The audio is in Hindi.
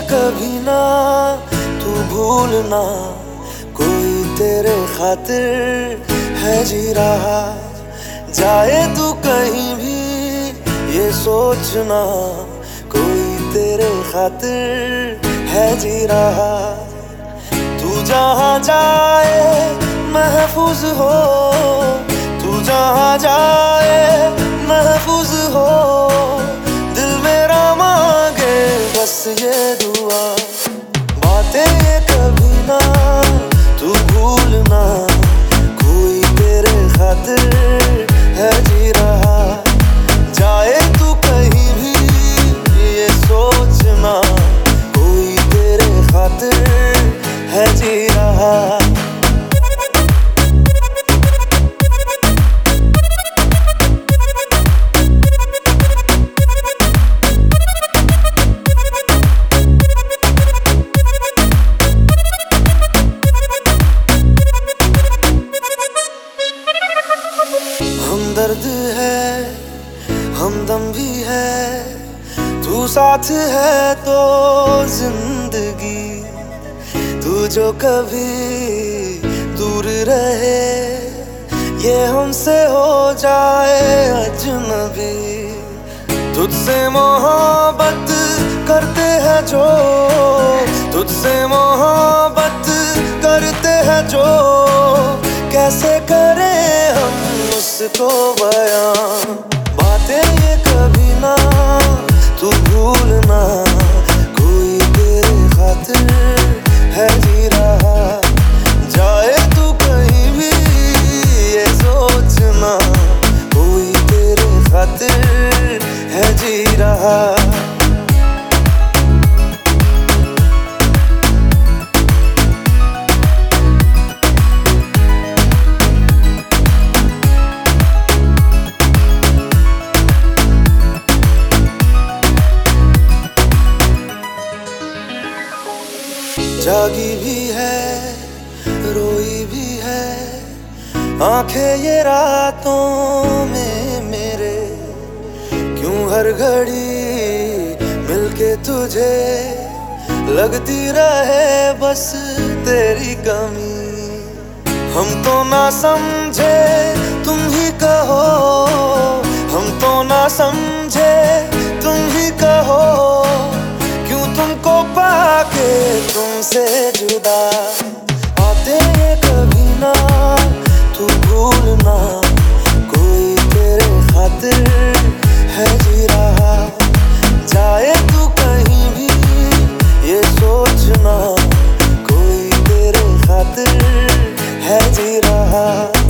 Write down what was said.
कभी ना तू भूलना, कोई तेरे खातिर है जी रहा। जाए तू कहीं भी ये सोचना, कोई तेरे खातिर है जी रहा। तू जहाँ जाए महफूज हो, तू जहाँ जाए महफूज हो। दिल मेरा मांगे बस ये दुआ, बातें ये कभी ना तू भूलना, कोई तेरे खातिर है जी रहा। जाए तू कहीं भी ये सोचना, कोई तेरे खातिर है जी रहा। हमदर्द है हमदम भी है, तू साथ है तो जिंदगी। तू जो कभी दूर रहे, ये हमसे हो जाए अजनबी। तुझसे मोहब्बत करते हैं जो, तुझसे मोहब्बत करते हैं जो। कैसे करें हम उसको बयां, बातें ये कभी ना तू भूलना, कोई तेरे खातिर है जी रहा। जाए तू कहीं भी ये सोचना, कोई तेरे खातिर है जी रहा। जागी भी है रोई भी है आंखें ये रातों में मेरे। क्यों हर घड़ी मिलके तुझे लगती रहे बस तेरी कमी। हम तो ना समझे तुम ही कहो, हम तो ना समझे तुम ही कहो। क्यों तुमको पाके तुमसे